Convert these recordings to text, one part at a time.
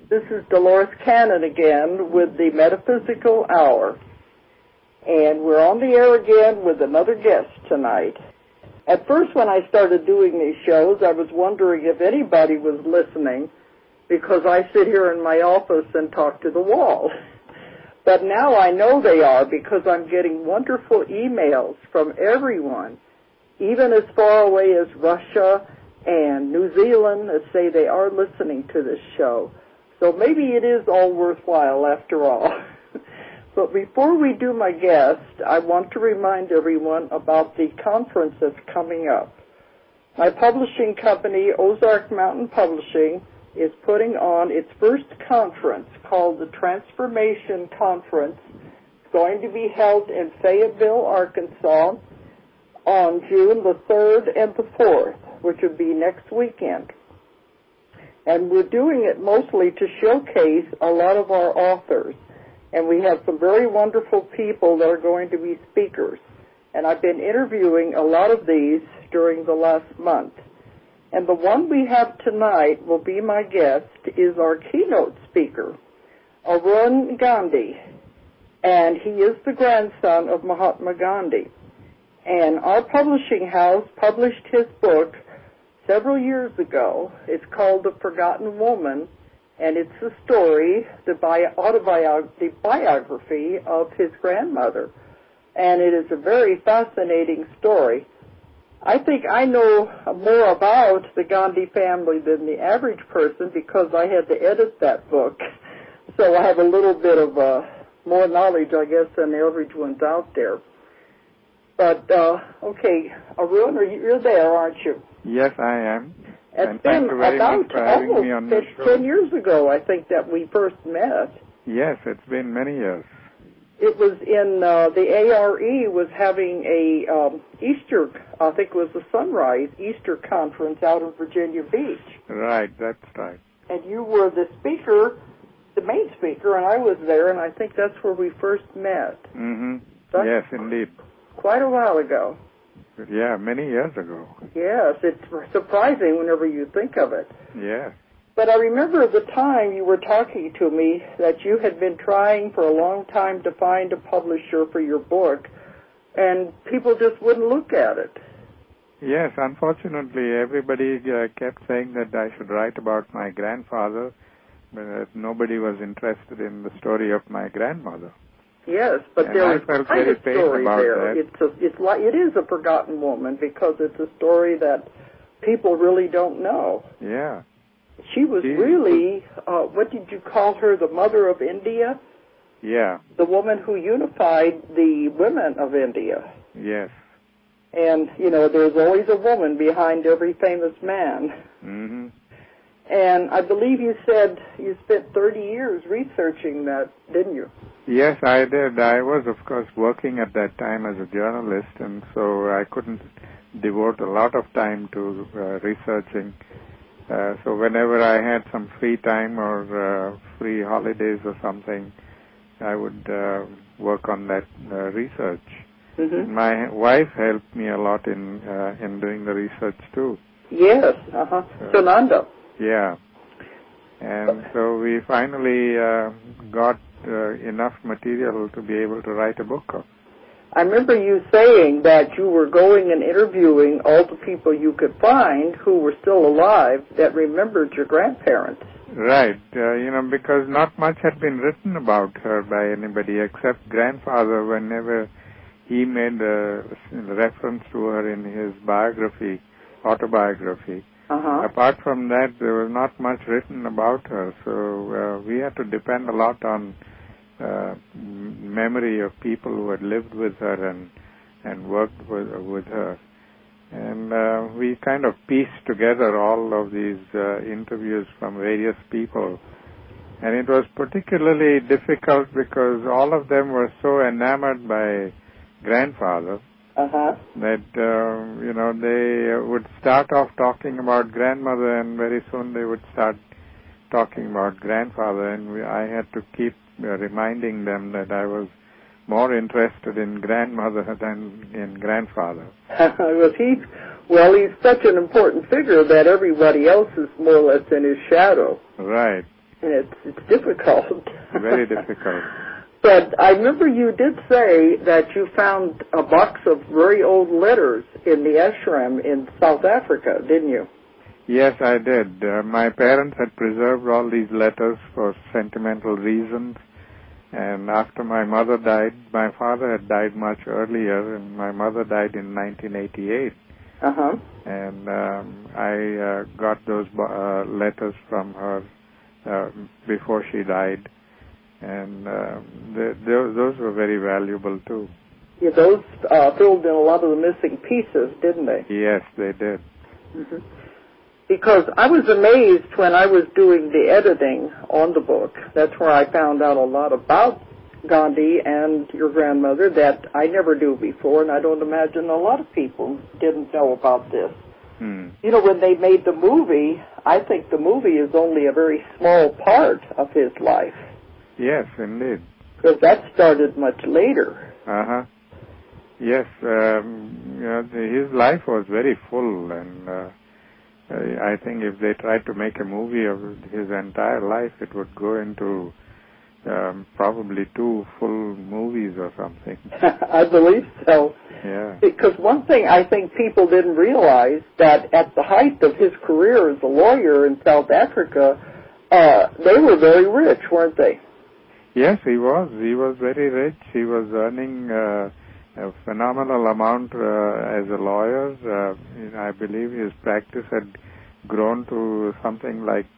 This is Dolores Cannon again with the Metaphysical Hour. And we're on the air again with another guest tonight. At first, when I started doing these shows, I was wondering if anybody was listening because I sit here in my office and talk to the wall. But now I know they are because I'm getting wonderful emails from everyone, even as far away as Russia and New Zealand, that say they are listening to this show. So maybe it is all worthwhile after all. But before we do my guest, I want to remind everyone about the conference that's coming up. My publishing company, Ozark Mountain Publishing, is putting on its first conference called the Transformation Conference. It's going to be held in Fayetteville, Arkansas on June the 3rd and the 4th, which would be next weekend. And we're doing it mostly to showcase a lot of our authors. And we have some very wonderful people that are going to be speakers. And I've been interviewing a lot of these during the last month. And the one we have tonight will be my guest is our keynote speaker, Arun Gandhi. And he is the grandson of Mahatma Gandhi. And our publishing house published his book several years ago. It's called The Forgotten Woman, and it's the story, the biography of his grandmother. And it is a very fascinating story. I think I know more about the Gandhi family than the average person because I had to edit that book. So I have a little bit of more knowledge, I guess, than the average ones out there. But, okay, Arun, you're there, aren't you? Yes, I am. It's been about almost 10 years ago, I think, that we first met. Yes, it's been many years. It was in the ARE was having a Easter, I think it was the Sunrise Easter Conference out in Virginia Beach. Right, that's right. And you were the speaker, the main speaker, and I was there, and I think that's where we first met. Mm-hmm. Yes, indeed. Quite a while ago. Yeah, many years ago. Yes, it's surprising whenever you think of it. Yes. But I remember at the time you were talking to me that you had been trying for a long time to find a publisher for your book, and people just wouldn't look at it. Yes, unfortunately, everybody kept saying that I should write about my grandfather, but nobody was interested in the story of my grandmother. Yes, but and there is quite a story there. That. It is a forgotten woman because it's a story that people really don't know. Yeah. She was really, what did you call her, the mother of India? Yeah. The woman who unified the women of India. Yes. And, you know, there's always a woman behind every famous man. Mm-hmm. And I believe you said you spent 30 years researching that, didn't you? Yes, I did. I was, of course, working at that time as a journalist, and so I couldn't devote a lot of time to researching. So whenever I had some free time or free holidays or something, I would work on that research. Mm-hmm. My wife helped me a lot in doing the research too. Yes, Sananda. Yeah. And so we finally got enough material to be able to write a book of. I remember you saying that you were going and interviewing all the people you could find who were still alive that remembered your grandparents. Right. Because not much had been written about her by anybody except grandfather whenever he made a reference to her in his autobiography. Apart from that, there was not much written about her, so we had to depend a lot on memory of people who had lived with her and worked with her. And we kind of pieced together all of these interviews from various people. And it was particularly difficult because all of them were so enamored by grandfather that, they would start off talking about grandmother and very soon they would start talking about grandfather. And I had to keep reminding them that I was more interested in grandmother than in grandfather. He's such an important figure that everybody else is more or less in his shadow. Right. And it's difficult. Very difficult. But I remember you did say that you found a box of very old letters in the ashram in South Africa, didn't you? Yes, I did. My parents had preserved all these letters for sentimental reasons. And after my mother died, my father had died much earlier, and my mother died in 1988. Uh-huh. And I got those letters from her before she died. And those were very valuable, too. Yeah, those filled in a lot of the missing pieces, didn't they? Yes, they did. Mm-hmm. Because I was amazed when I was doing the editing on the book. That's where I found out a lot about Gandhi and your grandmother that I never knew before, and I don't imagine a lot of people didn't know about this. You know, when they made the movie, I think the movie is only a very small part of his life. Yes, indeed. Because that started much later. Uh-huh. Yes, his life was very full, and I think if they tried to make a movie of his entire life, it would go into probably 2 full movies or something. I believe so. Yeah. Because one thing I think people didn't realize, that at the height of his career as a lawyer in South Africa, they were very rich, weren't they? Yes, he was. He was very rich. He was earning a phenomenal amount as a lawyer. I believe his practice had grown to something like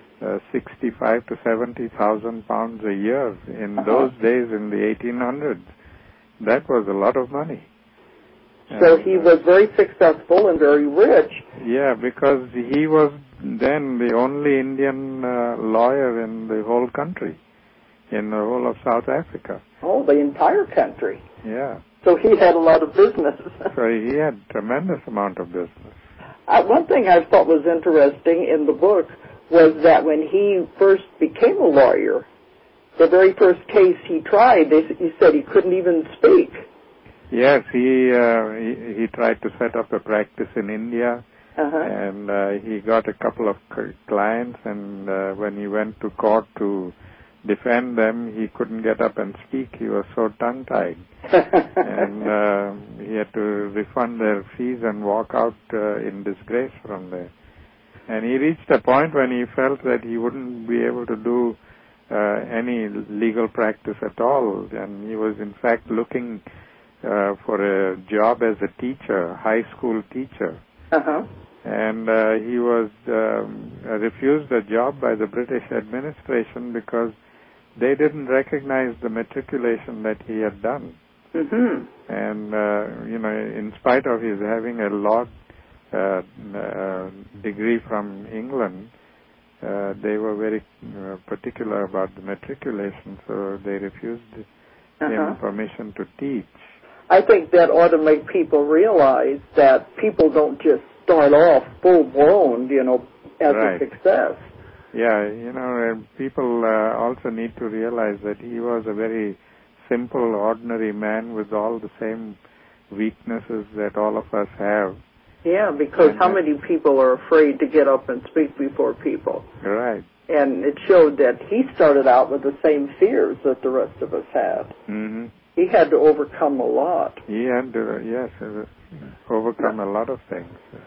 65 to 70,000 pounds a year in those days in the 1800s. That was a lot of money. So he was very successful and very rich. Yeah, because he was then the only Indian lawyer in the whole country, in the whole of South Africa. Oh, the entire country. Yeah. So he had a lot of business. So he had tremendous amount of business. One thing I thought was interesting in the book was that when he first became a lawyer, the very first case he tried, he said he couldn't even speak. Yes, he tried to set up a practice in India, and he got a couple of clients, and when he went to court to defend them, he couldn't get up and speak. He was so tongue-tied. And he had to refund their fees and walk out in disgrace from there. And he reached a point when he felt that he wouldn't be able to do any legal practice at all. And he was, in fact, looking for a job as a teacher, high school teacher. And he was refused a job by the British administration because they didn't recognize the matriculation that he had done. And, in spite of his having a law degree from England, they were very particular about the matriculation, so they refused him permission to teach. I think that ought to make people realize that people don't just start off full-blown, as a success. Yeah, people also need to realize that he was a very simple, ordinary man with all the same weaknesses that all of us have. Yeah, because how many people are afraid to get up and speak before people? Right. And it showed that he started out with the same fears that the rest of us had. He had to overcome a lot. He had to, overcome a lot of things.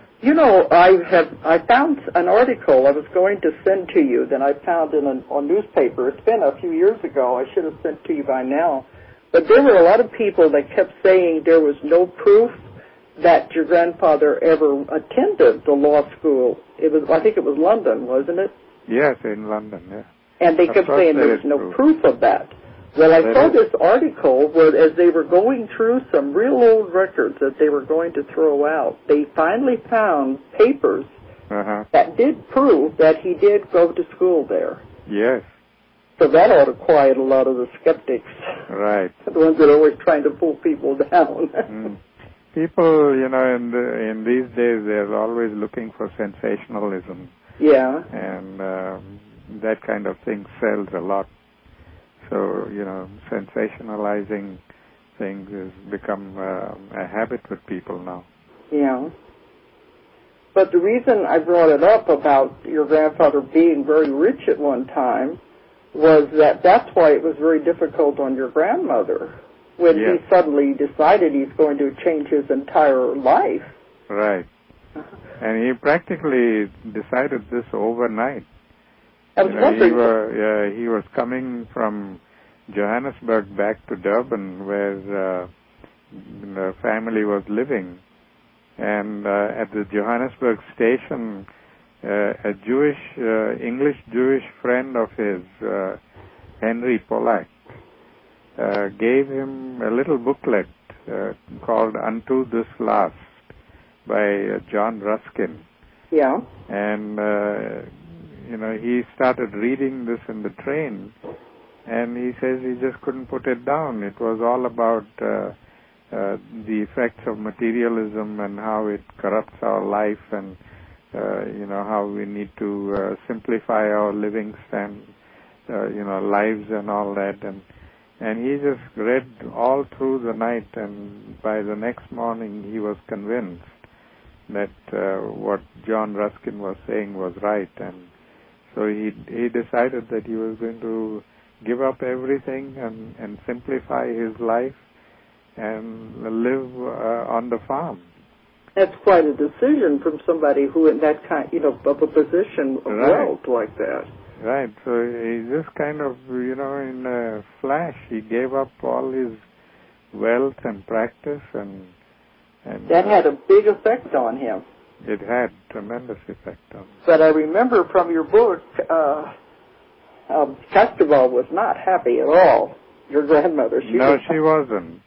I found an article I was going to send to you that I found in a newspaper. It's been a few years ago. I should have sent to you by now. But there were a lot of people that kept saying there was no proof that your grandfather ever attended the law school. I think it was London, wasn't it? Yes, in London, yeah. And they kept saying there was no proof of that. Well, I saw this article where, as they were going through some real old records that they were going to throw out, they finally found papers that did prove that he did go to school there. Yes. So that ought to quiet a lot of the skeptics. Right. The ones that are always trying to pull people down. People, in these days, they're always looking for sensationalism. Yeah. And that kind of thing sells a lot. So, sensationalizing things has become a habit with people now. Yeah. But the reason I brought it up about your grandfather being very rich at one time was that that's why it was very difficult on your grandmother when he suddenly decided he's going to change his entire life. Right. And he practically decided this overnight. I was wondering. He was coming from Johannesburg back to Durban, where the family was living. And at the Johannesburg station, a English Jewish friend of his, Henry Pollack, gave him a little booklet called Unto This Last by John Ruskin. Yeah. And, he started reading this in the train, and he says he just couldn't put it down. It was all about the effects of materialism and how it corrupts our life, and how we need to simplify our living lives and all that. And he just read all through the night, and by the next morning he was convinced that what John Ruskin was saying was right. And so he decided that he was going to give up everything and simplify his life and live on the farm. That's quite a decision from somebody who in that kind, of a position of wealth like that. Right. So he just kind of, in a flash, he gave up all his wealth and practice, and that had a big effect on him. It had tremendous effect on him. But I remember from your book, Castoval was not happy at all. Your grandmother. She wasn't.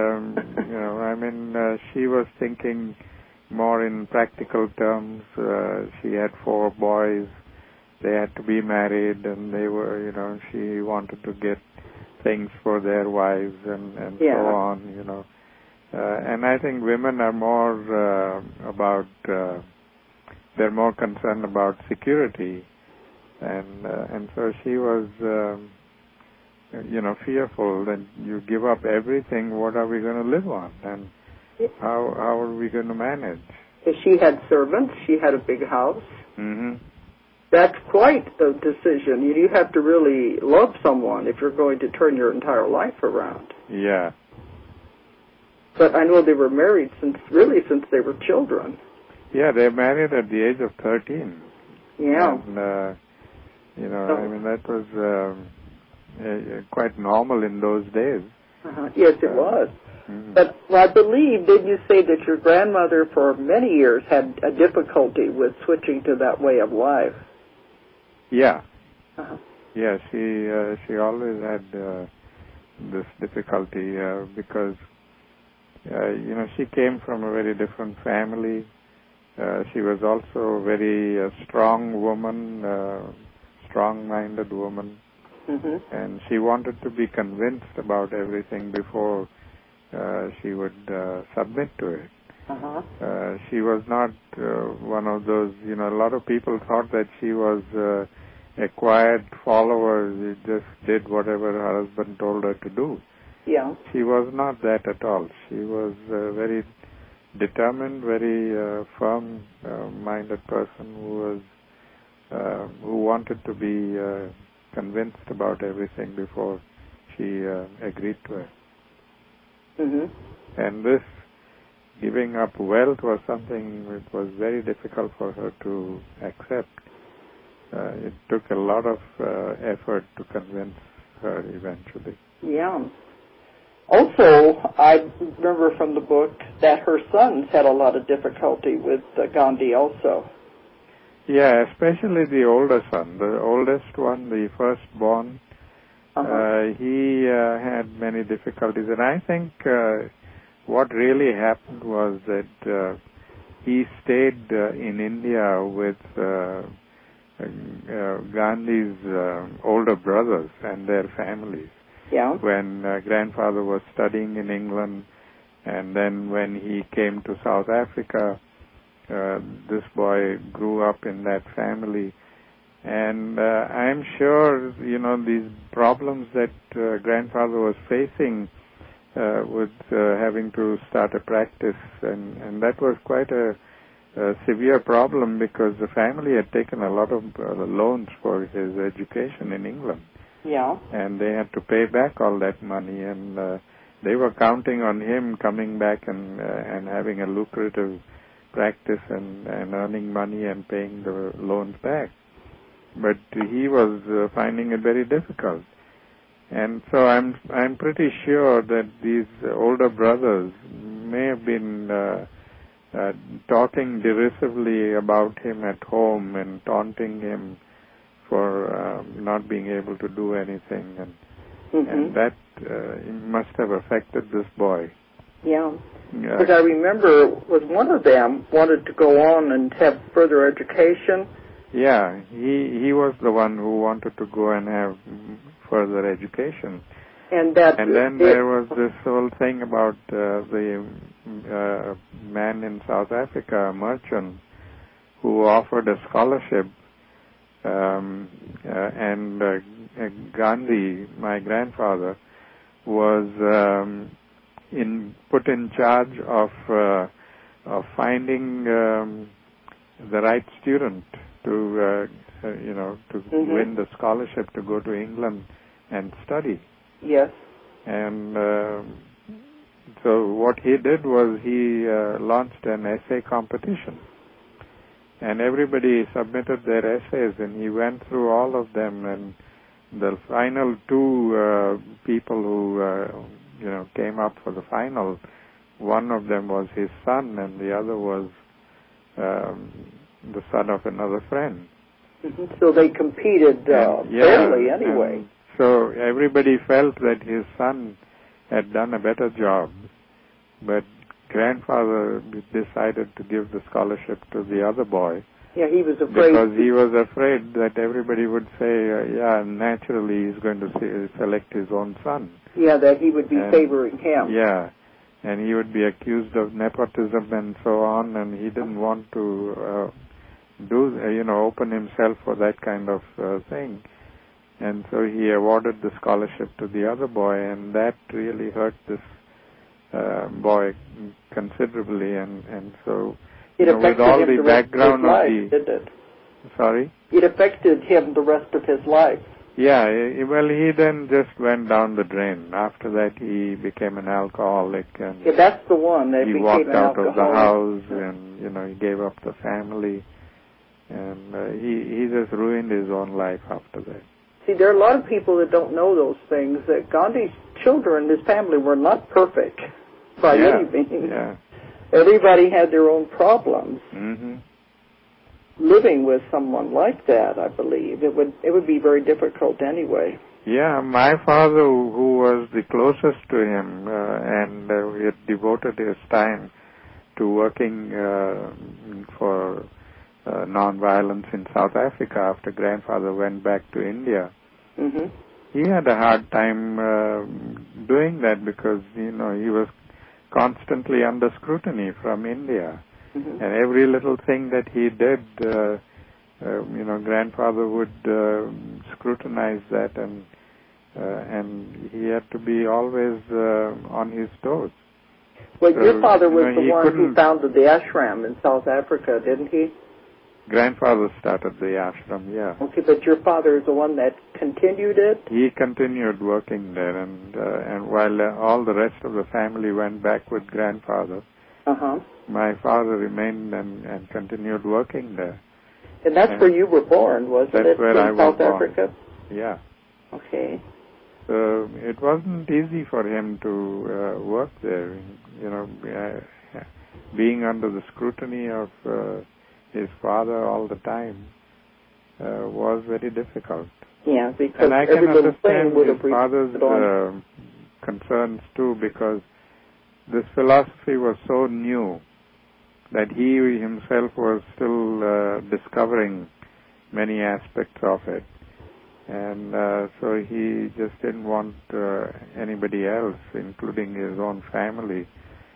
She was thinking more in practical terms. She had 4 boys. They had to be married, and they were, she wanted to get things for their wives and so on, and I think women are more they're more concerned about security, and so she was, fearful that you give up everything. What are we going to live on, and how are we going to manage? She had servants. She had a big house. Mm-hmm. That's quite a decision. You have to really love someone if you're going to turn your entire life around. Yeah. But I know they were married since they were children. Yeah, they married at the age of 13. Yeah. And, that was quite normal in those days. Yes, it was. Mm-hmm. But I believe, did you say that your grandmother for many years had a difficulty with switching to that way of life? Yeah. Yeah, she always had this difficulty because, she came from a very different family. She was also a very strong woman, strong-minded woman. Mm-hmm. And she wanted to be convinced about everything before she would submit to it. She was not one of those, a lot of people thought that she was a quiet follower. She just did whatever her husband told her to do. Yeah. She was not that at all. She was a very determined, very firm-minded person who wanted to be convinced about everything before she agreed to it. Mm-hmm. And this giving up wealth was something that was very difficult for her to accept. It took a lot of effort to convince her eventually. Yeah. Also, I remember from the book that her sons had a lot of difficulty with Gandhi also. Yeah, especially the older son. The oldest one, the firstborn, he had many difficulties. And I think what really happened was that he stayed in India with Gandhi's older brothers and their families. Yeah. When grandfather was studying in England, and then when he came to South Africa, this boy grew up in that family. And I'm sure, these problems that grandfather was facing with having to start a practice, and that was quite a a severe problem because the family had taken a lot of loans for his education in England. Yeah. And they had to pay back all that money, and they were counting on him coming back and having a lucrative practice and earning money and paying the loans back. But he was finding it very difficult. And so I'm pretty sure that these older brothers may have been talking derisively about him at home and taunting him for not being able to do anything, and that must have affected this boy. Yeah. Because I remember was one of them wanted to go on and have further education. Yeah, he was the one who wanted to go and have further education. And then there was this whole thing about the man in South Africa, a merchant, who offered a scholarship, and Gandhi, my grandfather, was put in charge of finding the right student to win the scholarship to go to England and study. Yes. And so what he did was he launched an essay competition. And everybody submitted their essays, and he went through all of them. And the final two people who came up for the final, one of them was his son, and the other was the son of another friend. So they competed fairly anyway. And so everybody felt that his son had done a better job, but grandfather decided to give the scholarship to the other boy. Yeah, he was afraid. Because he was afraid that everybody would say, naturally he's going to select his own son. Yeah, that he would be favoring him. Yeah, and he would be accused of nepotism and so on, and he didn't want to open himself for that kind of thing. And so he awarded the scholarship to the other boy, and that really hurt this boy considerably. And so, with all the background of the... Did it? Sorry? It affected him the rest of his life. Yeah, well, he then just went down the drain. After that, he became an alcoholic. And that's the one that he walked out of the house, and, he gave up the family. And he just ruined his own life after that. See, there are a lot of people that don't know those things, that Gandhi's children, his family, were not perfect by any means. Yeah. Everybody had their own problems. Mm-hmm. Living with someone like that, I believe, it would be very difficult anyway. Yeah, my father, who was the closest to him, and he had devoted his time to working for nonviolence in South Africa after grandfather went back to India. Mm-hmm. He had a hard time doing that because, he was constantly under scrutiny from India. Mm-hmm. And every little thing that he did, grandfather would scrutinize that, and he had to be always on his toes. Well, so, your father was the one who founded the ashram in South Africa, didn't he? Grandfather started the ashram, yeah. Okay, but your father is the one that continued it? He continued working there, and while all the rest of the family went back with grandfather, my father remained and continued working there. And that's where you were born, wasn't it? That's where I was born. In South Africa? Yeah. Okay. So it wasn't easy for him to work there, being under the scrutiny of his father all the time was very difficult. Yeah, because and I can understand his father's concerns too, because this philosophy was so new that he himself was still discovering many aspects of it. And so he just didn't want anybody else, including his own family,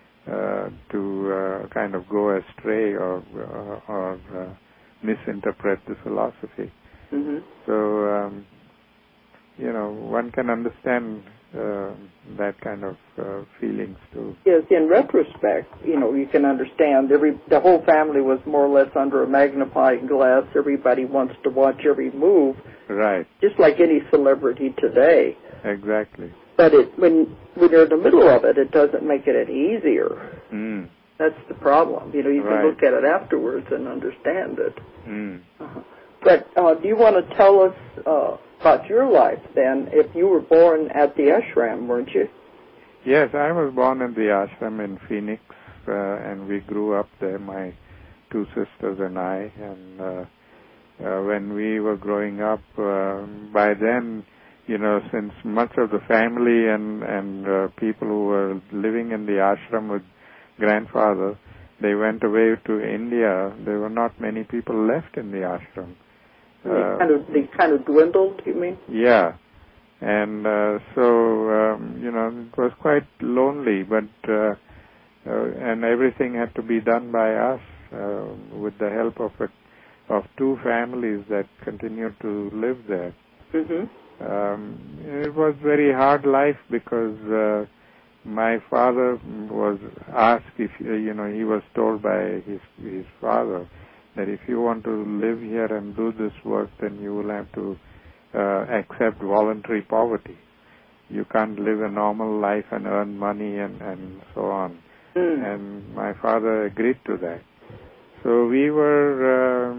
to kind of go astray or misinterpret the philosophy. Mm-hmm. So, one can understand that kind of feelings too. Yes, in retrospect, you can understand the whole family was more or less under a magnifying glass. Everybody wants to watch every move. Right. Just like any celebrity today. Exactly. But when you're in the middle of it, it doesn't make it any easier. Mm. That's the problem. You Right. can look at it afterwards and understand it. Mm. But do you want to tell us about your life then? If you were born at the ashram, weren't you? Yes, I was born in the ashram in Phoenix, and we grew up there, my two sisters and I. And when we were growing up, by then, since much of the family and people who were living in the ashram with grandfather, they went away to India. There were not many people left in the ashram. They kind of dwindled, you mean? Yeah. And so, it was quite lonely, but and everything had to be done by us with the help of two families that continued to live there. Mm-hmm. It was very hard life because my father was asked if, he was told by his father that if you want to live here and do this work, then you will have to accept voluntary poverty. You can't live a normal life and earn money and so on. Mm. And my father agreed to that. So we were,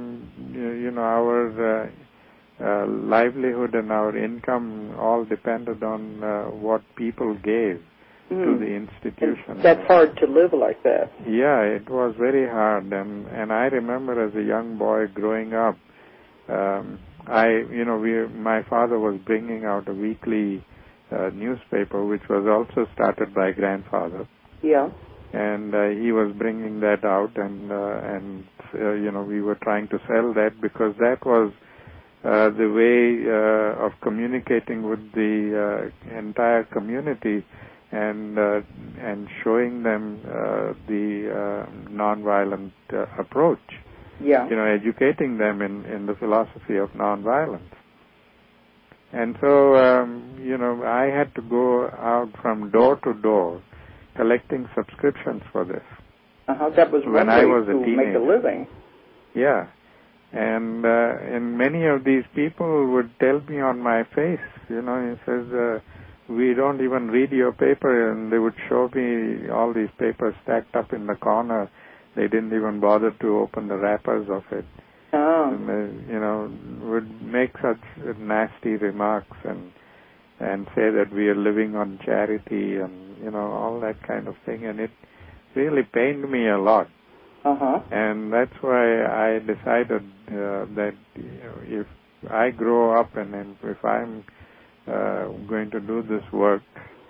our livelihood and our income all depended on what people gave to the institution. And that's hard to live like that. Yeah, it was very hard. And I remember as a young boy growing up, my father was bringing out a weekly newspaper, which was also started by grandfather. Yeah. And he was bringing that out, and we were trying to sell that because that was the way of communicating with the entire community and showing them the nonviolent approach. Yeah. Educating them in the philosophy of nonviolence. And so, I had to go out from door to door collecting subscriptions for this. That was when I was a teenager. Make a living. Yeah. And many of these people would tell me on my face, he says, we don't even read your paper, and they would show me all these papers stacked up in the corner. They didn't even bother to open the wrappers of it. Oh. And they, would make such nasty remarks and say that we are living on charity and, all that kind of thing. And it really pained me a lot. Uh-huh. And that's why I decided that if I grow up and if I'm going to do this work,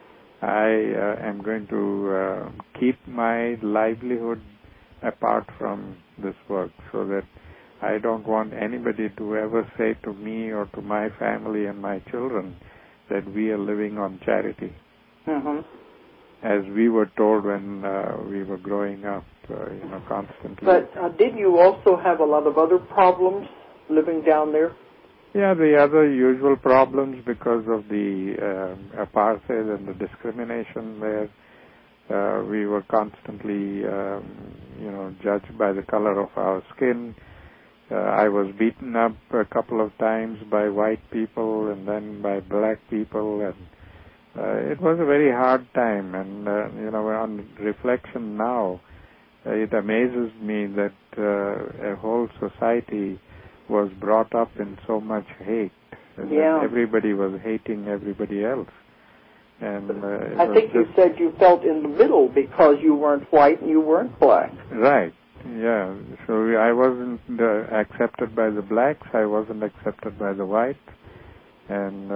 I am going to keep my livelihood apart from this work, so that I don't want anybody to ever say to me or to my family and my children that we are living on charity. Mm-hmm. As we were told when we were growing up, constantly. But did you also have a lot of other problems living down there? Yeah, the other usual problems because of the apartheid and the discrimination where we were constantly, judged by the color of our skin. I was beaten up a couple of times by white people and then by black people, and it was a very hard time. And, on reflection now, it amazes me that a whole society was brought up in so much hate. And everybody was hating everybody else. And I think you said you felt in the middle because you weren't white and you weren't black. Right. Yeah. So I wasn't accepted by the blacks. I wasn't accepted by the whites. And,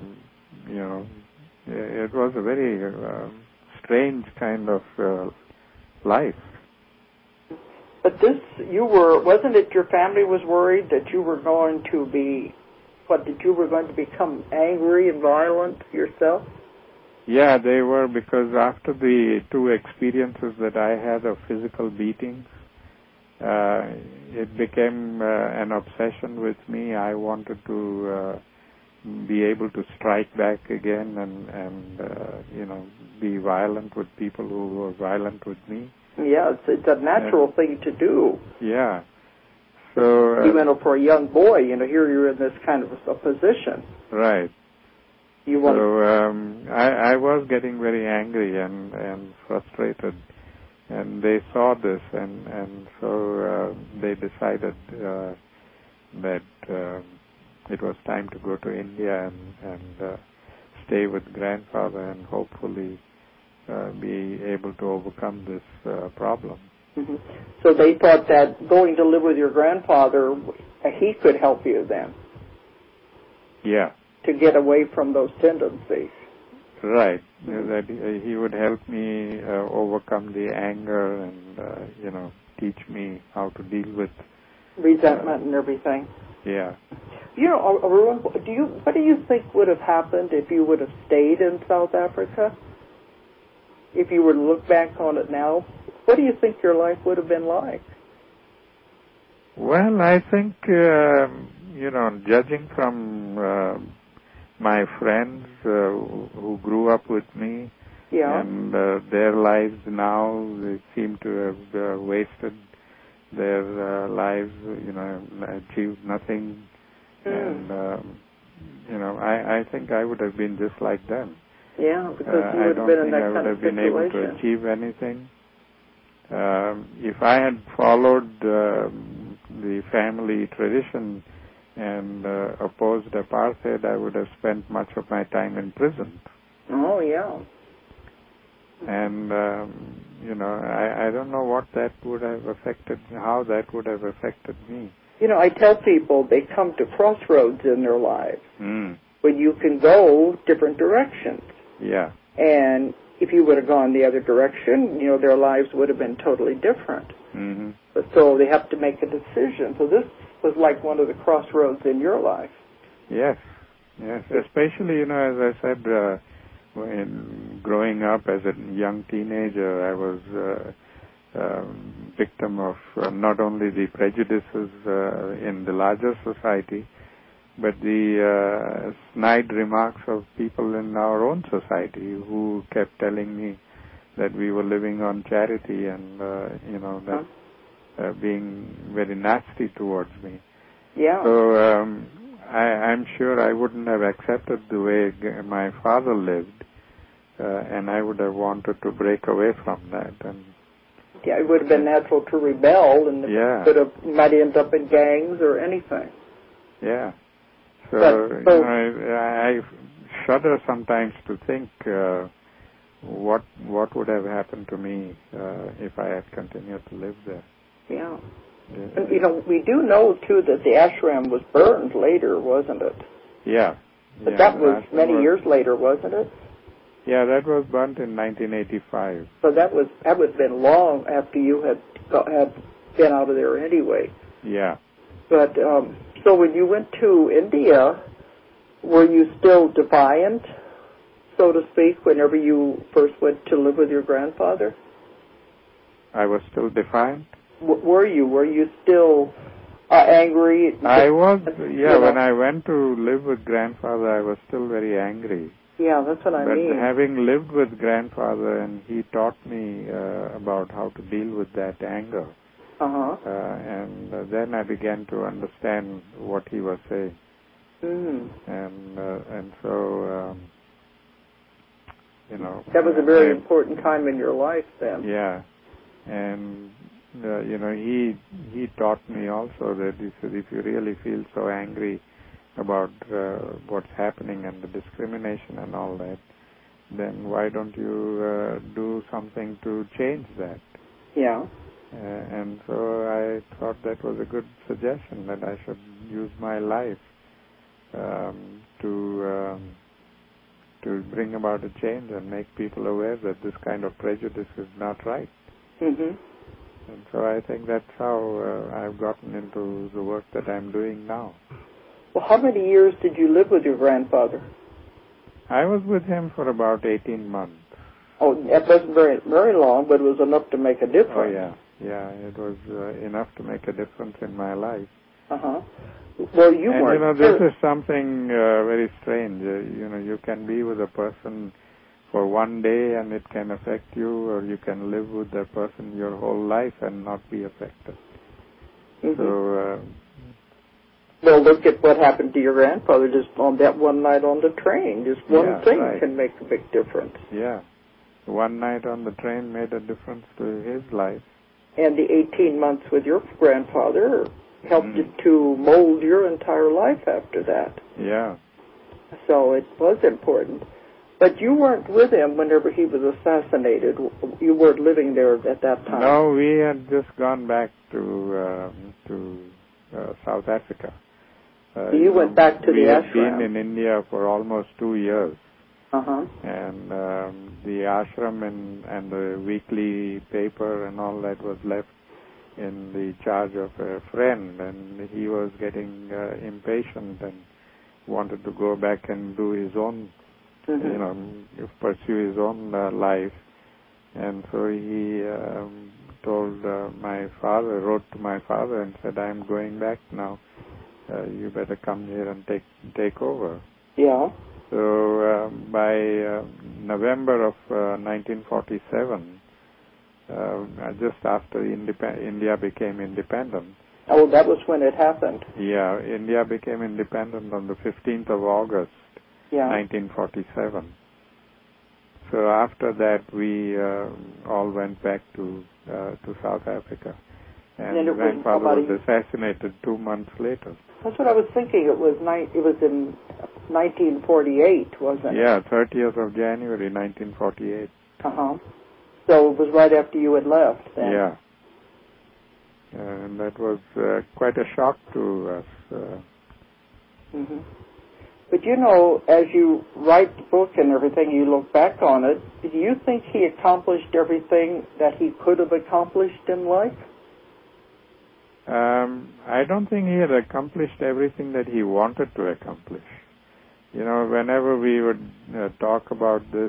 it was a very strange kind of life. But wasn't it your family was worried that you were going to become angry and violent yourself? Yeah, they were, because after the two experiences that I had of physical beatings, it became an obsession with me. I wanted to be able to strike back again and be violent with people who were violent with me. Yeah, it's a natural thing to do. Yeah. So even for a young boy, here you're in this kind of a position. Right. I was getting very angry and frustrated, and they saw this, and so they decided that it was time to go to India and stay with grandfather and hopefully be able to overcome this problem. Mm-hmm. So they thought that going to live with your grandfather, he could help you then. Yeah. To get away from those tendencies. Right. Mm-hmm. That he would help me overcome the anger and, teach me how to deal with resentment and everything. Yeah. Arun, what do you think would have happened if you would have stayed in South Africa? If you were to look back on it now, what do you think your life would have been like? Well, I think, judging from my friends who grew up with me, yeah. and their lives now, they seem to have wasted their lives, achieved nothing. And, I think I would have been just like them. Yeah, because you would have been in that kind of situation. I don't think I would have been able to achieve anything. If I had followed the family tradition and opposed apartheid, I would have spent much of my time in prison. Oh, yeah. And, I don't know what that would have affected, how that would have affected me. I tell people they come to crossroads in their lives when you can go different directions. Yeah. And if you would have gone the other direction, their lives would have been totally different. Mm-hmm. But so they have to make a decision. So this was like one of the crossroads in your life. Yes. Especially, as I said, when growing up as a young teenager, I was victim of not only the prejudices in the larger society, but the snide remarks of people in our own society who kept telling me that we were living on charity and, being very nasty towards me. Yeah. So I'm sure I wouldn't have accepted the way my father lived, and I would have wanted to break away from that. And yeah, it would have been natural to rebel, and might end up in gangs or anything. Yeah. So I shudder sometimes to think what would have happened to me if I had continued to live there. Yeah. And, we do know, too, that the ashram was burned later, wasn't it? Yeah. But that was many years later, wasn't it? Yeah, that was burnt in 1985. So that would have been long after you had been out of there anyway. Yeah. But so when you went to India, were you still defiant, so to speak, whenever you first went to live with your grandfather? I was still defiant. Were you? Were you still angry? I was. Yeah, when I went to live with grandfather, I was still very angry. Yeah, that's what I mean. But having lived with grandfather, and he taught me about how to deal with that anger. And then I began to understand what he was saying. And so, that was a very important time in your life then. Yeah. And, he taught me also that he said, if you really feel so angry about what's happening and the discrimination and all that, then why don't you do something to change that? Yeah. And so I thought that was a good suggestion, that I should use my life to bring about a change and make people aware that this kind of prejudice is not right. Mm-hmm. And so I think that's how I've gotten into the work that I'm doing now. Well, how many years did you live with your grandfather? I was with him for about 18 months. Oh, that wasn't very, very long, but it was enough to make a difference. Oh, yeah. Yeah, it was enough to make a difference in my life. Well, you weren't. This is something very strange. You can be with a person for one day and it can affect you, or you can live with that person your whole life and not be affected. Mm-hmm. So, well, look at what happened to your grandfather just on that one night on the train. Just one thing can make a big difference. Yeah. One night on the train made a difference to his life. And the 18 months with your grandfather helped you to mold your entire life after that. Yeah. So it was important. But you weren't with him whenever he was assassinated. You weren't living there at that time. No, we had just gone back to South Africa. You went back to the ashram. We had been in India for almost 2 years. Uh-huh. And the ashram and the weekly paper and all that was left in the charge of a friend, and he was getting impatient and wanted to go back and do his own, pursue his own life. And so he wrote to my father and said, "I'm going back now. You better come here and take over." Yeah. So by November of 1947, just after India became independent. Oh, that was when it happened. Yeah, India became independent on the 15th of August, 1947. So after that, we all went back to South Africa. And grandfather was assassinated 2 months later. That's what I was thinking. It was in 1948, wasn't it? Yeah, 30th of January, 1948. Uh-huh. So it was right after you had left then. Yeah. And that was quite a shock to us. Mm-hmm. But as you write the book and everything, you look back on it, do you think he accomplished everything that he could have accomplished in life? I don't think he had accomplished everything that he wanted to accomplish. Whenever we would talk about this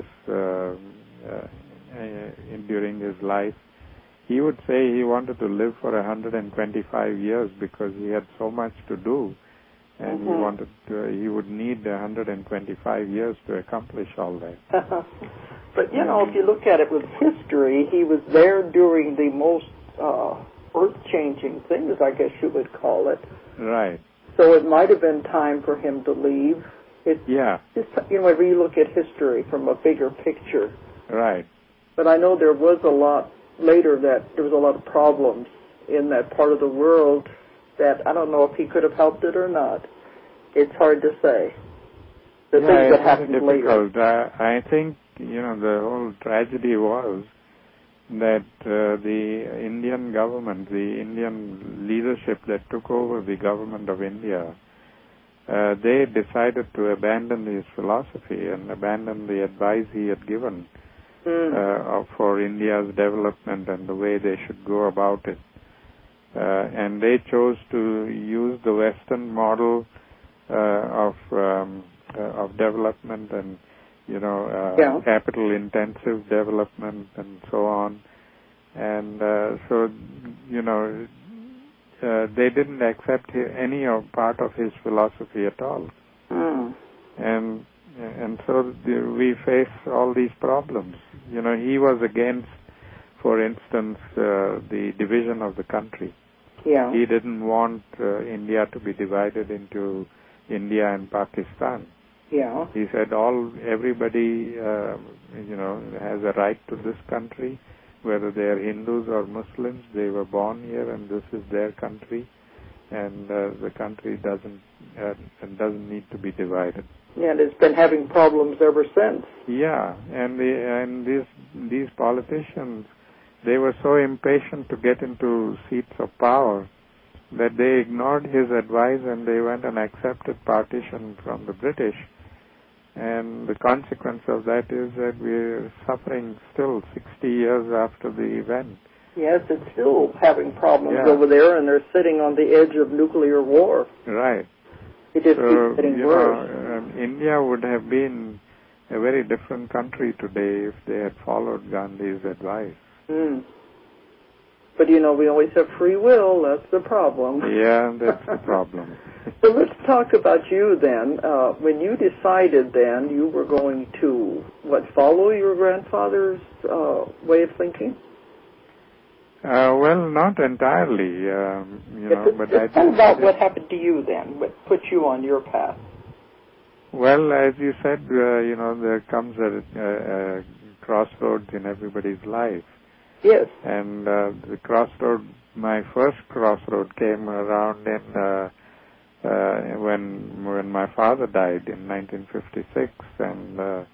during his life, he would say he wanted to live for 125 years because he had so much to do, and he would need 125 years to accomplish all that. But if you look at it with history, he was there during the most earth-changing things, I guess you would call it. Right. So it might have been time for him to leave. Whenever you look at history from a bigger picture. Right. But I know there was a lot later that there was a lot of problems in that part of the world that I don't know if he could have helped it or not. It's hard to say. The things that happened later. I think, the whole tragedy was that the Indian government, the Indian leadership that took over the government of India, they decided to abandon his philosophy and abandon the advice he had given for India's development and the way they should go about it. And they chose to use the Western model of development and capital-intensive development and so on. And so they didn't accept any part of his philosophy at all. And so we face all these problems. He was against, for instance, the division of the country. Yeah. He didn't want India to be divided into India and Pakistan. Yeah. He said everybody, has a right to this country, whether they are Hindus or Muslims. They were born here, and this is their country, and the country doesn't need to be divided. Yeah, and it's been having problems ever since. Yeah, and these politicians, they were so impatient to get into seats of power that they ignored his advice and they went and accepted partition from the British. And the consequence of that is that we're suffering still 60 years after the event. Yes, it's still having problems over there, and they're sitting on the edge of nuclear war. Right. It just keeps getting worse. India would have been a very different country today if they had followed Gandhi's advice. But we always have free will. That's the problem. Yeah, that's the problem. So let's talk about you then. When you decided then you were going to, follow your grandfather's way of thinking? Well, not entirely, but I tell about what happened to you then, what put you on your path. Well, as you said, there comes a crossroads in everybody's life. Yes. And the crossroad, my first crossroad came around in when my father died in 1956, and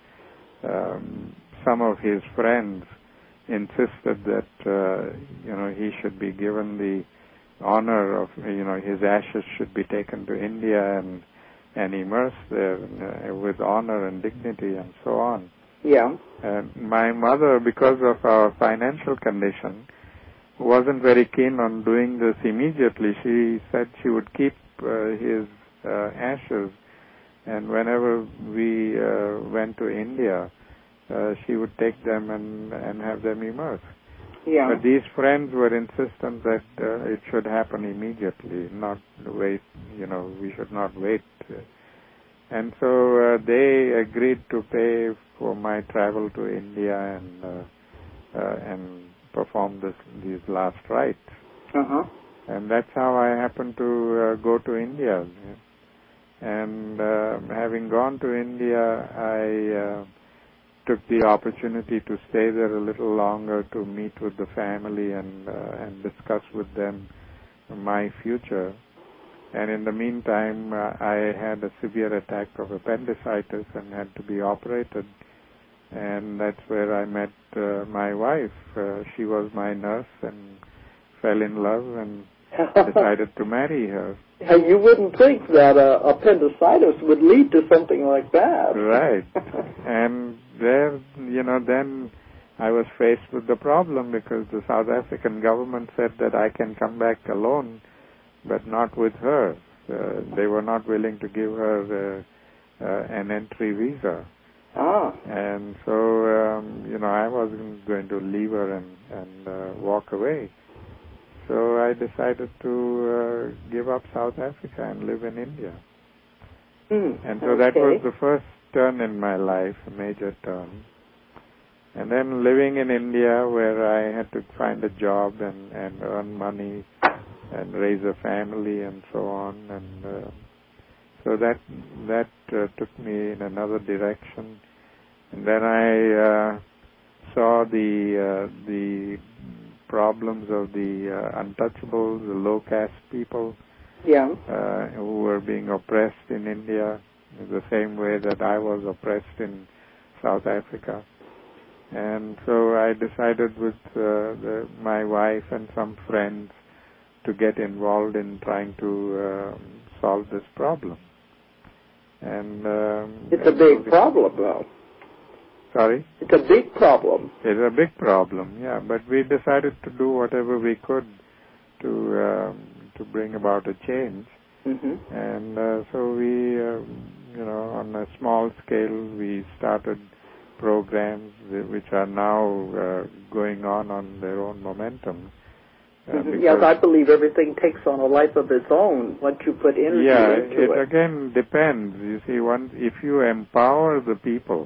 some of his friends insisted that he should be given the honor of his ashes should be taken to India and immersed there with honor and dignity and so on. Yeah. And my mother, because of our financial condition, wasn't very keen on doing this immediately. She said she would keep his ashes, and whenever we went to India, she would take them and have them immersed. Yeah. But these friends were insistent that it should happen immediately, not wait, we should not wait. And so they agreed to pay for my travel to India and perform these last rites. Uh-huh. And that's how I happened to go to India. And having gone to India, I took the opportunity to stay there a little longer to meet with the family and discuss with them my future. And in the meantime, I had a severe attack of appendicitis and had to be operated. And that's where I met my wife. She was my nurse and fell in love and decided to marry her. You wouldn't think that appendicitis would lead to something like that. Right. And there, then I was faced with the problem because the South African government said that I can come back alone, but not with her. They were not willing to give her an entry visa. Ah. And so, I wasn't going to leave her and walk away. So I decided to give up South Africa and live in India. And so that was the first turn in my life, a major turn. And then living in India, where I had to find a job and earn money and raise a family and so on. And so that took me in another direction. And then I saw the problems of the untouchables, the low caste people, who were being oppressed in India the same way that I was oppressed in South Africa. And so I decided with my wife and some friends to get involved in trying to solve this problem. And it's a big problem, though. Sorry? It's a big problem. It's a big problem, yeah. But we decided to do whatever we could to bring about a change. Mm-hmm. And so we, on a small scale, we started programs which are now going on their own momentum. Yes, I believe everything takes on a life of its own once you put energy into it. Yeah, it again depends. You see, if you empower the people,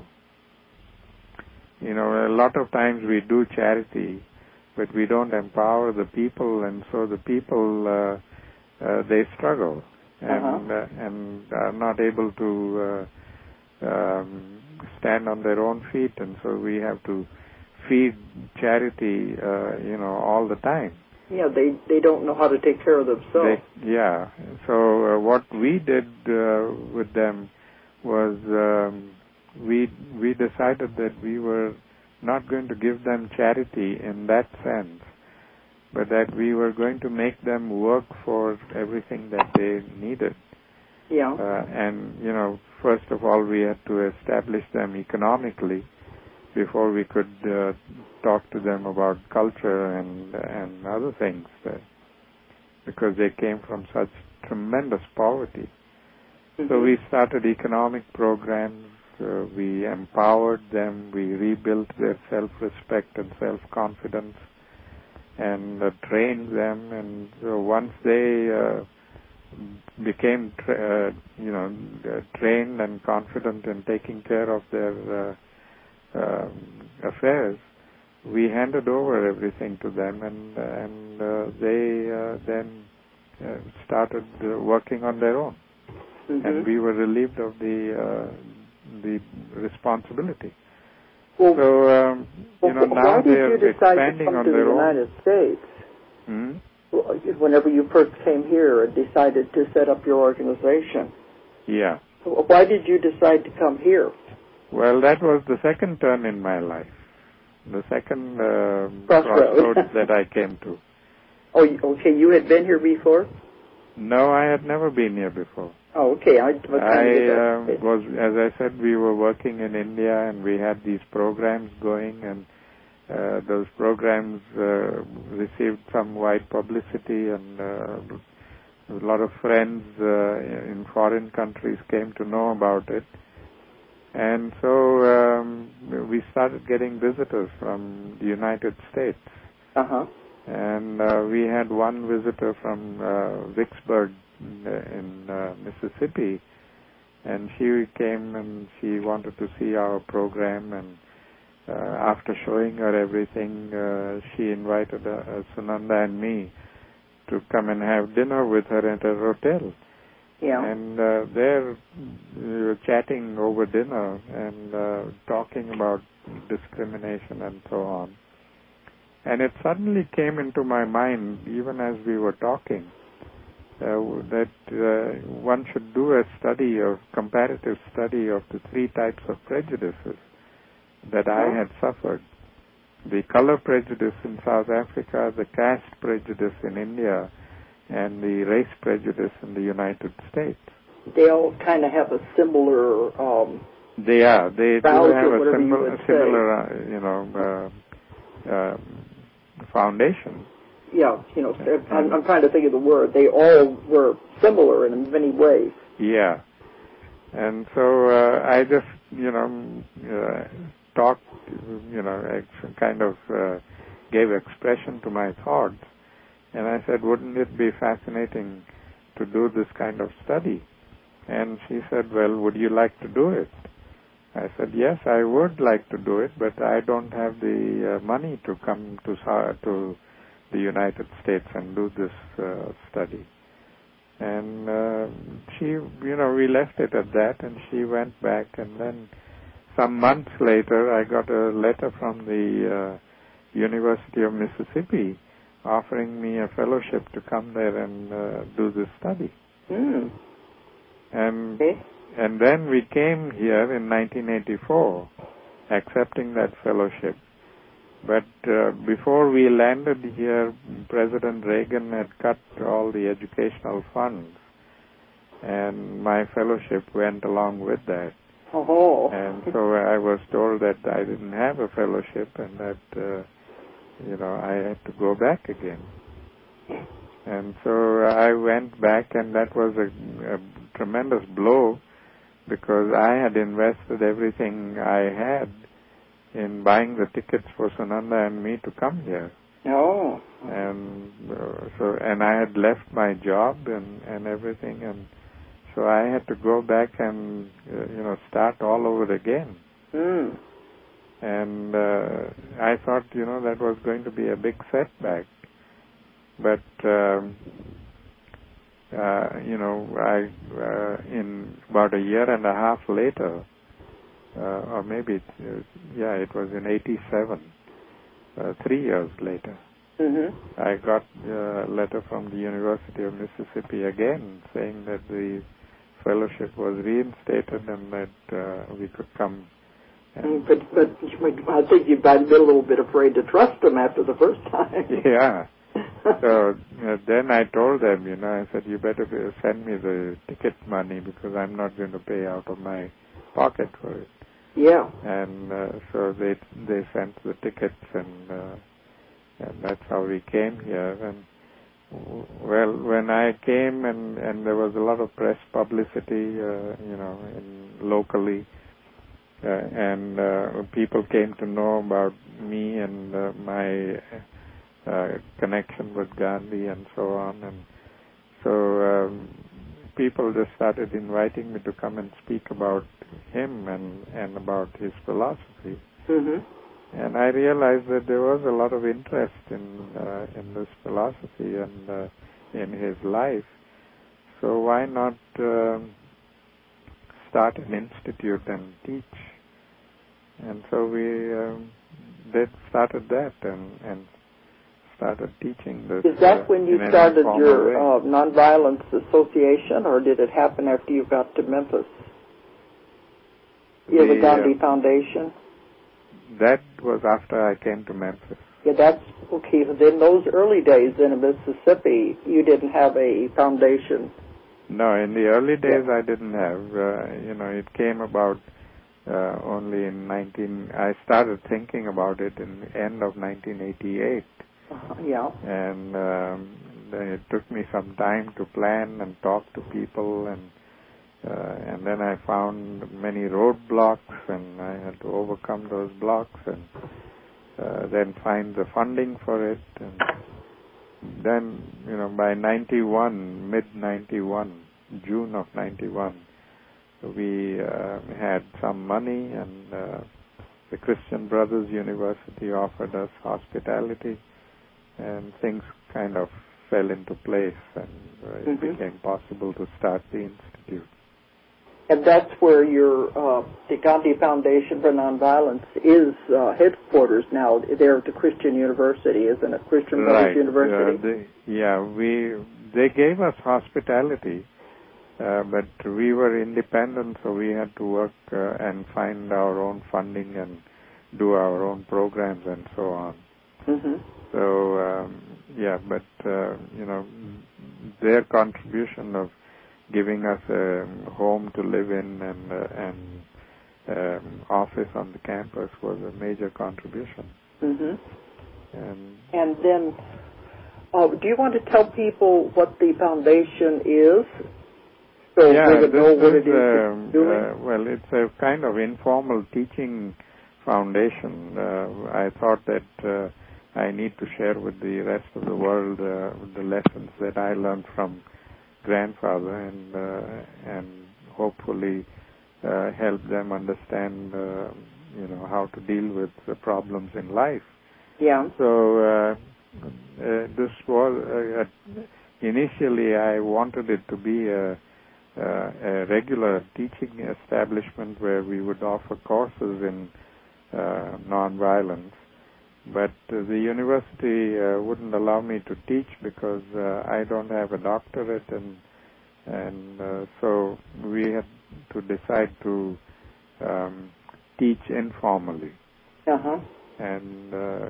a lot of times we do charity, but we don't empower the people, and so the people they struggle and are not able to stand on their own feet, and so we have to feed charity, all the time. Yeah, they don't know how to take care of themselves. So what we did with them was we decided that we were not going to give them charity in that sense, but that we were going to make them work for everything that they needed. Yeah. And, first of all, we had to establish them economically before we could talk to them about culture and other things, because they came from such tremendous poverty. Mm-hmm. So we started economic programs, we empowered them, we rebuilt their self-respect and self-confidence, and trained them. And so once they became trained and confident in taking care of their affairs, we handed over everything to them, and they then started working on their own, and we were relieved of the responsibility. Well, so now why did they're you decide expanding to come on to the their United States? own. Whenever you first came here and decided to set up your organization. Yeah. Why did you decide to come here? Well, that was the second turn in my life, the second crossroads that I came to. Oh, okay. You had been here before? No, I had never been here before. Oh, okay. I was, as I said, we were working in India, and we had these programs going, and those programs received some wide publicity, and a lot of friends in foreign countries came to know about it. And so we started getting visitors from the United States. Uh-huh. And we had one visitor from Vicksburg in Mississippi, and she came and she wanted to see our program, and after showing her everything, she invited Sunanda and me to come and have dinner with her at a hotel. Yeah. And there we were chatting over dinner and talking about discrimination and so on. And it suddenly came into my mind, even as we were talking, that one should do a study, or comparative study, of the three types of prejudices that I had suffered. The color prejudice in South Africa, the caste prejudice in India, and the race prejudice in the United States. They all kind of have a similar... They do have a similar foundation. Yeah, I'm trying to think of the word. They all were similar in many ways. Yeah. And so I just, talked, kind of gave expression to my thoughts. And I said, wouldn't it be fascinating to do this kind of study? And she said, well, would you like to do it? I said, yes, I would like to do it, but I don't have the money to come to the United States and do this study. And we left it at that, and she went back, and then some months later, I got a letter from the University of Mississippi offering me a fellowship to come there and do this study. And then we came here in 1984, accepting that fellowship. But before we landed here, President Reagan had cut all the educational funds, and my fellowship went along with that. Oh. And so I was told that I didn't have a fellowship, and that I had to go back again. And so I went back, and that was a tremendous blow, because I had invested everything I had in buying the tickets for Sunanda and me to come here. Oh. And I had left my job and everything, and so I had to go back and start all over again. And I thought that was going to be a big setback, but I in about a year and a half later, or maybe it was in '87, 3 years later, I got a letter from the University of Mississippi again saying that the fellowship was reinstated and that we could come. But I think you might have been a little bit afraid to trust them after the first time. Yeah. So then I told them, I said, you better send me the ticket money, because I'm not going to pay out of my pocket for it. Yeah. And so they sent the tickets, and that's how we came here. And well, when I came, and there was a lot of press publicity, locally, and people came to know about me and my connection with Gandhi and so on. And so people just started inviting me to come and speak about him and about his philosophy. Mm-hmm. And I realized that there was a lot of interest in this philosophy and in his life. So why not start an institute and teach? And so we started that and started teaching this. Is that when you started your Nonviolence Association, or did it happen after you got to Memphis? You have the Gandhi Foundation? That was after I came to Memphis. Yeah, that's okay. But in those early days in Mississippi, you didn't have a foundation. No, in the early days I didn't have. It came about only in I started thinking about it in the end of 1988. Yeah. And it took me some time to plan and talk to people, and then I found many roadblocks, and I had to overcome those blocks, and then find the funding for it. And then, by mid-91, June of 91, we had some money, and the Christian Brothers University offered us hospitality, and things kind of fell into place, and it became possible to start the institute. And that's where your the Gandhi Foundation for Nonviolence is headquarters now. There at the Christian University, isn't it? Christian Brothers University. They gave us hospitality, but we were independent, so we had to work and find our own funding and do our own programs and so on. Mm-hmm. So their contribution of giving us a home to live in and office on the campus was a major contribution. Mm-hmm. And then, do you want to tell people what the foundation is? So they would know what it is doing? Well, it's a kind of informal teaching foundation. I thought that I need to share with the rest of the world the lessons that I learned from grandfather, and hopefully help them understand how to deal with the problems in life. Yeah. So this was initially I wanted it to be a regular teaching establishment where we would offer courses in nonviolence, but the university wouldn't allow me to teach because I don't have a doctorate, and so we had to decide to teach informally. Uh-huh. And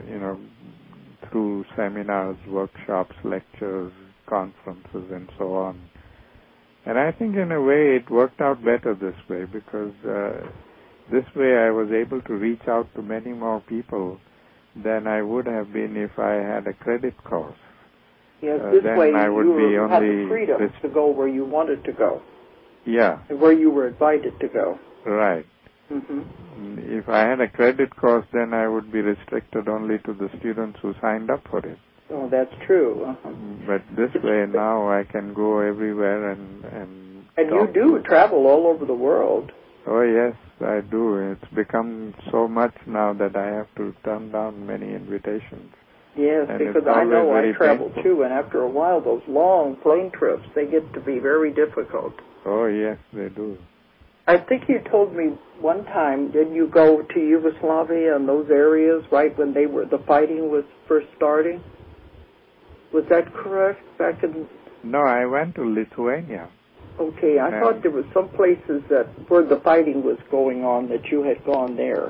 through seminars, workshops, lectures, conferences, and so on. And I think in a way it worked out better this way, because this way I was able to reach out to many more people than I would have been if I had a credit course. Yes, this way I would you be had the freedom to go where you wanted to go. Yeah. Where you were invited to go. Right. Mm-hmm. If I had a credit course, then I would be restricted only to the students who signed up for it. Oh, that's true. Uh-huh. But this way now I can go everywhere and you do travel all over the world. Oh, yes, I do. It's become so much now that I have to turn down many invitations. Yes, and because I know I travel painful. too, and after a while, those long plane trips, they get to be very difficult. Oh, yes, they do. I think you told me one time, didn't you go to Yugoslavia and those areas right when the fighting was first starting? Was that correct? Back in... No, I went to Lithuania. Okay, I thought there were some places where the fighting was going on that you had gone there.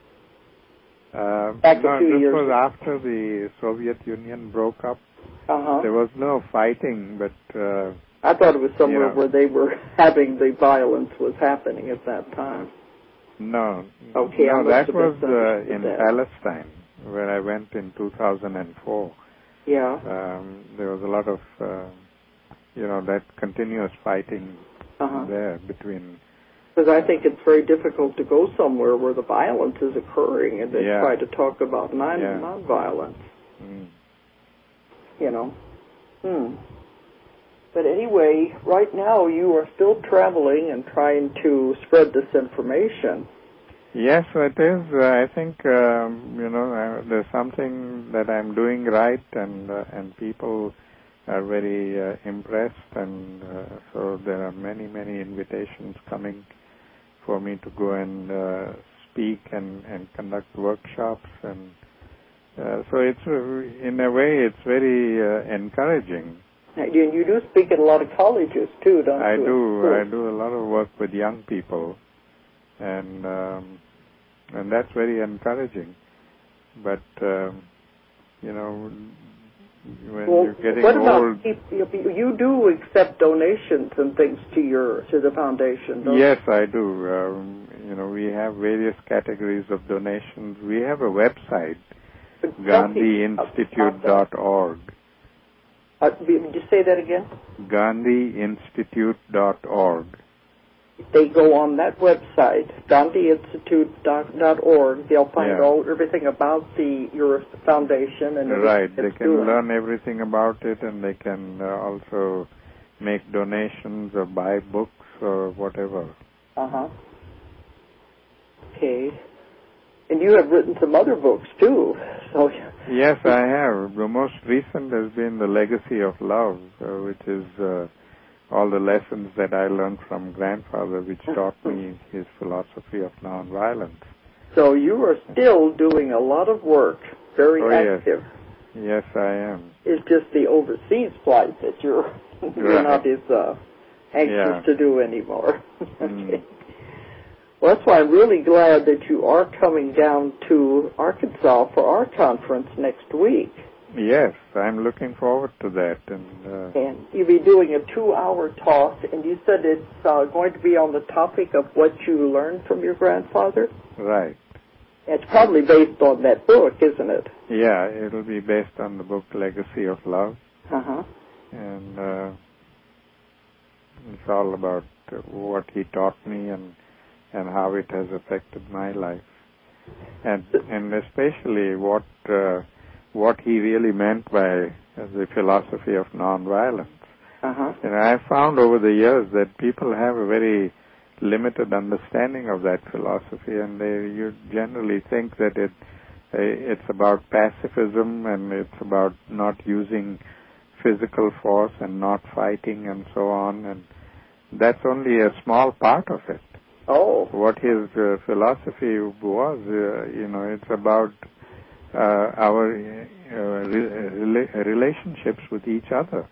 Back a few years was ago. After the Soviet Union broke up. Uh-huh. There was no fighting, but... I thought it was somewhere where they were having the violence was happening at that time. No. Okay, no, that was in Palestine, where I went in 2004. Yeah. There was a lot of, that continuous fighting there between... Because I think it's very difficult to go somewhere where the violence is occurring and then try to talk about nonviolence. Mm. But anyway, right now you are still traveling and trying to spread this information. Yes, it is. I think there's something that I'm doing right, and people are very impressed, and so there are many invitations coming for me to go and speak and conduct workshops, and so it's in a way it's very encouraging. And you do speak at a lot of colleges too, don't you? I do a lot of work with young people, and that's very encouraging. But when you're getting what old, about you do accept donations and things to the foundation, don't you? Yes, I do. We have various categories of donations. We have a website, GandhiInstitute.org. Did you say that again? GandhiInstitute.org. They go on that website, GandhiInstitute.org. They'll find everything about your foundation and everything. Right. They can learn everything about it, and they can also make donations or buy books or whatever. Okay. And you have written some other books too. So. Yes, I have. The most recent has been The Legacy of Love, which is all the lessons that I learned from grandfather, which taught me his philosophy of nonviolence. So you are still doing a lot of work, very active. Yes, I am. It's just the overseas flight that you're not as anxious to do anymore. Okay. Well, that's why I'm really glad that you are coming down to Arkansas for our conference next week. Yes, I'm looking forward to that. And you'll be doing a 2-hour talk, and you said it's going to be on the topic of what you learned from your grandfather? Right. It's probably based on that book, isn't it? Yeah, it'll be based on the book Legacy of Love. And it's all about what he taught me and how it has affected my life. And especially what he really meant by the philosophy of nonviolence. And I found over the years that people have a very limited understanding of that philosophy, and you generally think that it's about pacifism and it's about not using physical force and not fighting and so on, and that's only a small part of it. What his philosophy was, it's about our relationships with each other,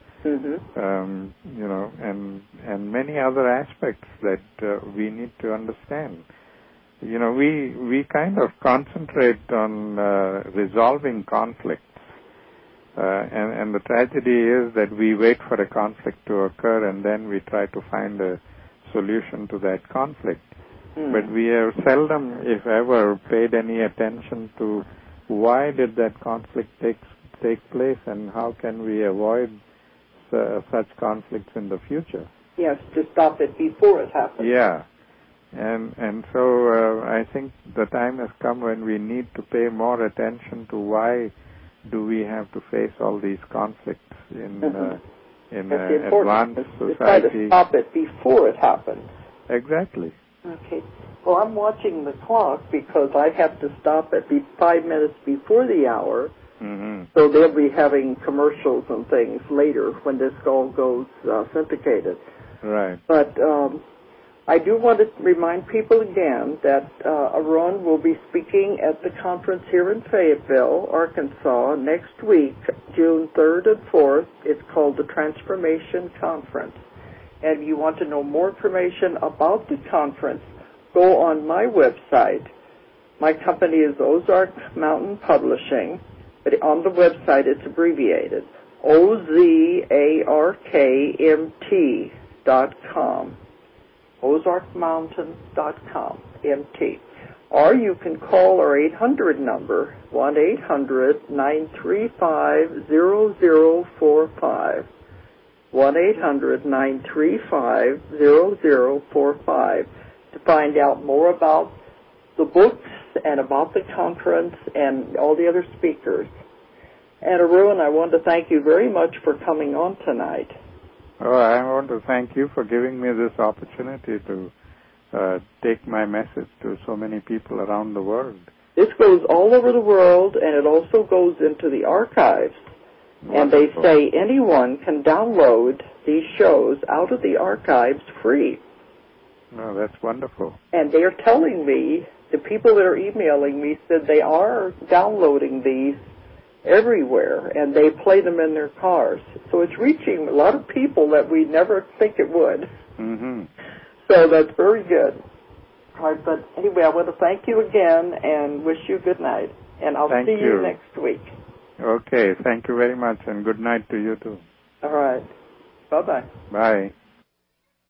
and many other aspects that we need to understand. We kind of concentrate on resolving conflicts, and the tragedy is that we wait for a conflict to occur and then we try to find a solution to that conflict. But we have seldom, if ever, paid any attention to why did that conflict take place and how can we avoid such conflicts in the future. Yes, to stop it before it happens. Yeah. And so I think the time has come when we need to pay more attention to why do we have to face all these conflicts in an advanced society. Try to stop it before it happens. Exactly. Okay. Well, I'm watching the clock because I have to stop at 5 minutes before the hour. So they'll be having commercials and things later when this all goes syndicated. Right. But I do want to remind people again that Arun will be speaking at the conference here in Fayetteville, Arkansas, next week, June 3rd and 4th. It's called the Transformation Conference. And if you want to know more information about the conference, go on my website. My company is Ozark Mountain Publishing, but on the website it's abbreviated, OZARKMT.com. OzarkMountain.com, MT. Or you can call our 800 number, 1-800-935-0045. 1-800-935-0045 to find out more about the books and about the conference and all the other speakers. And Arun, I want to thank you very much for coming on tonight. Oh, I want to thank you for giving me this opportunity to take my message to so many people around the world. This goes all over the world, and it also goes into the archives. Wonderful. And they say anyone can download these shows out of the archives free. Oh, that's wonderful. And they are telling me, the people that are emailing me said they are downloading these everywhere, and they play them in their cars. So it's reaching a lot of people that we never think it would. Mm-hmm. So that's very good. All right, but anyway, I want to thank you again and wish you good night. And I'll see you next week. Okay, thank you very much, and good night to you too. All right. Bye-bye. Bye.